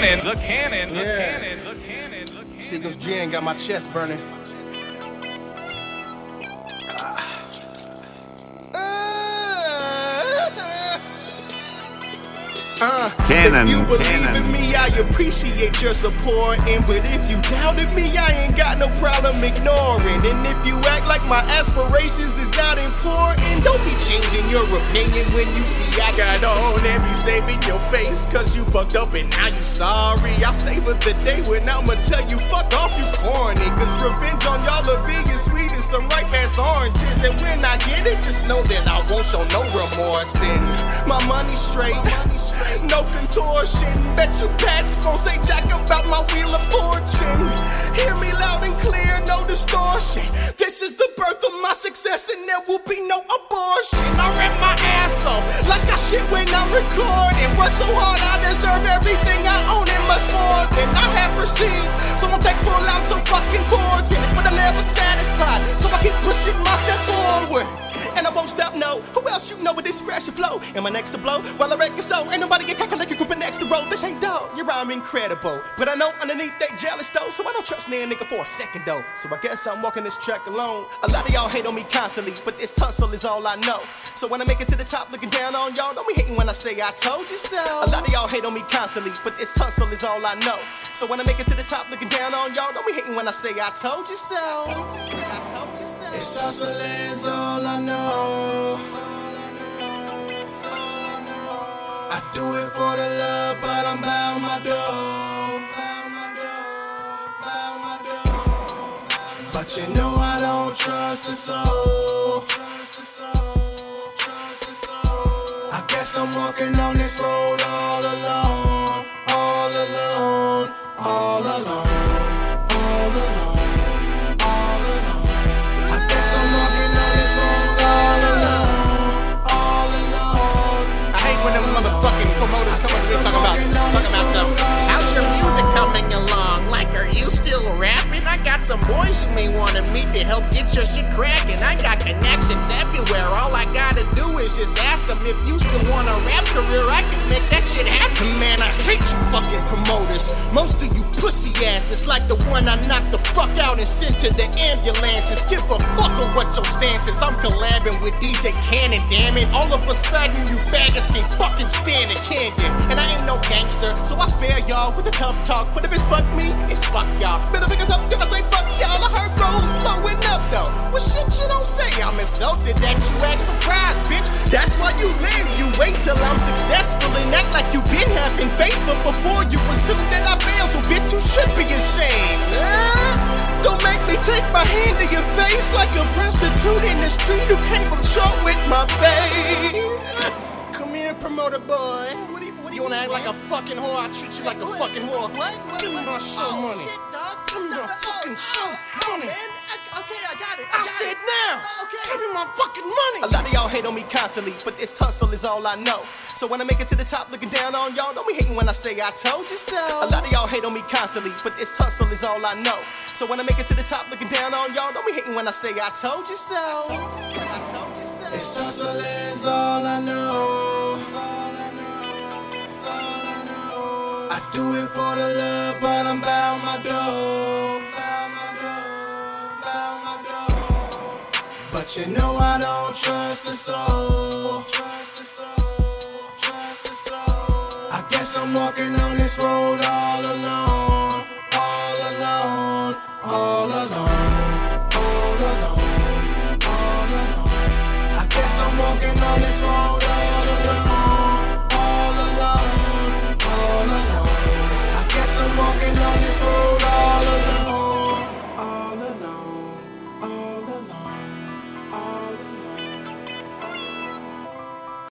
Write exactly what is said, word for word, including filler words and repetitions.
cannon, the cannon, the Yeah. cannon, the cannon, the cannon. See, those gin got my chest burning. Uh, Cannon, if you believe cannon. in me, I appreciate your support. And but if you doubted me, I ain't got no problem ignoring. And if you act like my aspirations is not important, don't be changing your opinion when you see I got on and be saving your face. Cause you fucked up and now you sorry. I'll savor the day when I'ma tell you fuck off, you corny. Cause revenge on y'all are big and sweet as some ripe ass oranges. And when I get it, just know that I won't show no remorse. And my money straight. No contortion, bet you pets won't say jack about my wheel of fortune. Hear me loud and clear, no distortion. This is the birth of my success and there will be no abortion. I rap my ass off like I shit when I'm recording. Work so hard I deserve everything I own and much more than I have received. So I'm thankful I'm so fucking fortunate, but I'm never satisfied. So I keep pushing myself forward. And I won't stop, no. Who else you know with this fresh flow? Am I next to blow? While I reckon so. Ain't nobody get cocky like a group of next to roll. This ain't dope. Your rhyme incredible. But I know underneath they jealous though. So I don't trust near nigga for a second though. So I guess I'm walking this track alone. A lot of y'all hate on me constantly, but this hustle is all I know. So when I make it to the top looking down on y'all, don't be hating when I say I told you so. A lot of y'all hate on me constantly, but this hustle is all I know. So when I make it to the top looking down on y'all, don't be hating when I say I told you so. I told you so. It's hustling's all I know. I do it for the love, but I'm bound my door. But you know I don't trust the soul. I guess I'm walking on this road all alone, all alone, all alone, all alone, all alone. I guess I'm walking on this road all alone, all alone. I hate when them motherfucking promoters come up here talking about, talking about stuff. How's your music coming along? Like, are you still rapping? I got some boys you may wanna meet to help get your shit cracking. I got connections everywhere. All I gotta do is just ask them if you still want a rap career. I can make that shit happen. Man, I hate you fucking promoters. Most of you pussy asses like the one I knocked the fuck out and sent to the ambulances. Give a fuck of what your stance is. I'm collabing with D J Cannon, damn it. All of a sudden you faggots can't fucking stand it, can you? And I ain't no gangster, so I spare y'all with the tough talk. But if it's fuck me, it's fuck y'all. Better figure up, then I say fuck y'all. I heard bros blowing up though. Well shit, you don't say. I'm insulted that you act surprised, bitch. That's why you live. You wait till I'm successful and act like you been having faith, but before you assume that I fail, so bitch, you should be ashamed. Uh, don't make me take my hand to your face like a prostitute in the street who came up short with my face. Come here, promoter boy. What do you, what do you, you wanna act like a fucking whore? I treat you like a fucking whore. What? what Give me my show Oh, money. shit, dog. Give me my Stop. fucking show Oh, money. man. I, okay, I got it. I I, got said it. now. Okay. Give me my fucking money. A lot of y'all hate on me constantly, but this hustle is all I know. So when I make it to the top looking down on y'all, don't be hating when I say I told you so. A lot of y'all hate on me constantly, but this hustle is all I know. So when I make it to the top looking down on y'all, don't be hating when I say I told you so. I told you so. This hustle is all I know. I do it for the love, but I'm bound my door. But you know I don't trust the soul. I guess I'm walking on this road all alone, all alone, all alone.